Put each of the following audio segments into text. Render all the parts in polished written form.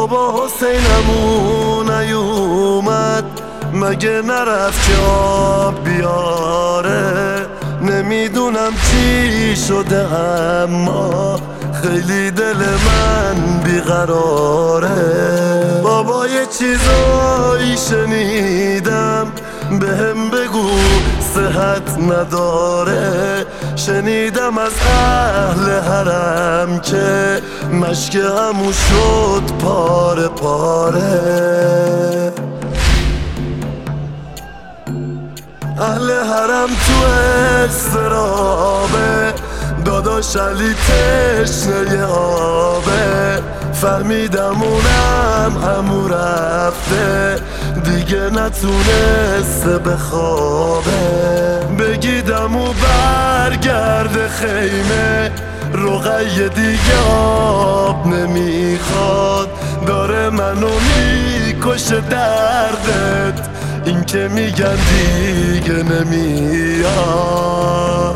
بابا حسینمون نیومد مگه نرفت که آب بیاره. نمیدونم چی شده اما خیلی دل من بیقراره. بابا یه چیزایی شنیدم بهم بگو صحت نداره. شنیدم از اهل حرم که مشک همو شد پاره پاره. اهل حرم تو استرابه، داداش علی تشنه آبه. فهمیدم اونم همو رفته دیگه نتونسته بخوابه. بگیدم و برگرد خیمه، رقیه دیگه آب نمیخواد. داره منو میکشه دردت، این که میگن دیگه نمیاد.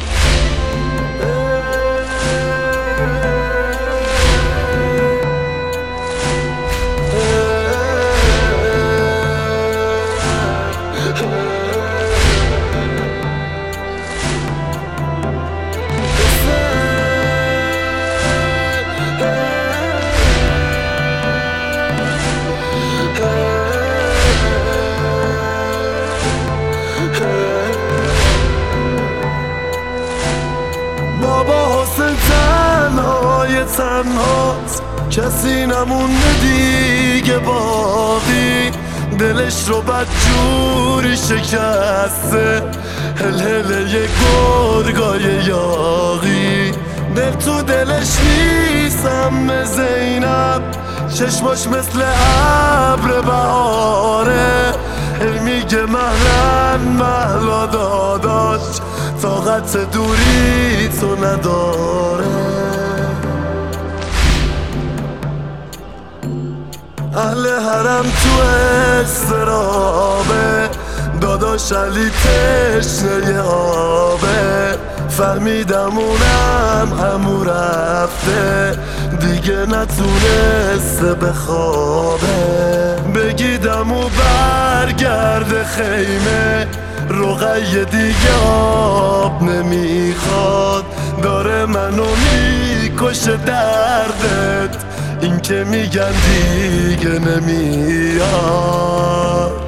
بابا حسین تنهای تنهاست، کسی نمونده دیگه باقی. دلش رو بدجوری شکسته، هل یه گرگای یاغی. دل تو دلش نیستم زینب، چشماش مثل ابر بهاره. میگه مهلن مهلا داداش، طاقت دوری تو نداره. اهل حرم تو استرابه، داداش علی تشنه آبه. فهمیدم اونم همو رفته دیگه نتونسته بخوابه. بگیدم و برگرد خیمه، رقیه دیگه آب نمیخواد. داره منو میکشه دردت، این که میگن دیگه نمیاد.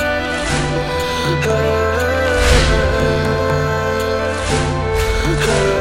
Hey.